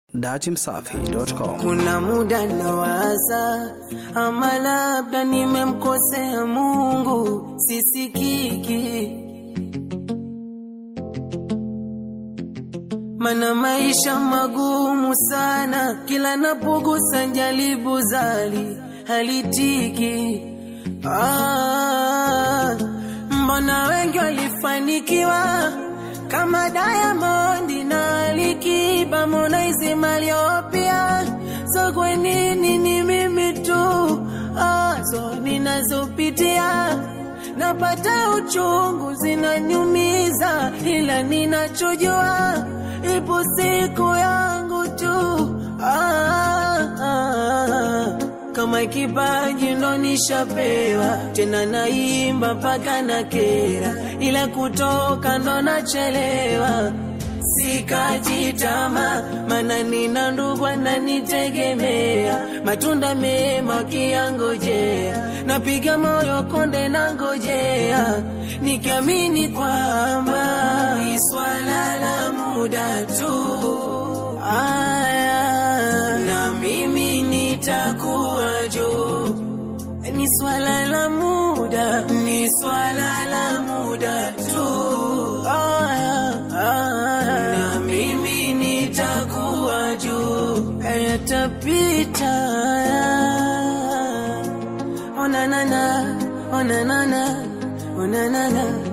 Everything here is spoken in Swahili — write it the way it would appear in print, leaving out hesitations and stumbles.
datimsafi.com. Kuna muda nawaza ama labda nimemkosea Mungu, sisikiki. Mana maisha magumu sana, kila napogusa jaribu zali halitiki. Mbona wengi walifanikiwa kama Diamond na Alikiba, Harmonize, Mario pia. So kwa nini ni mimi tu so ninazopitia? Napata uchungu zinaniumiza, ila ninachojua ipo siku yangu tu. Kama kipaji ndo nishapewa, tena naimba paka na kera, ila kutoka ndo nachelewa. Sikajitama, mana nina ndugu wananitegemea, matunda mema kiangojea, napiga moyo konde na ngojea, nikiamini kwamba ni swala la muda tu. Na mimi nitakuwa juu, ni swala la muda, ni swala la muda tu. Na mimi nitakuwa juu, yatapita. Onanana, onanana, onanana.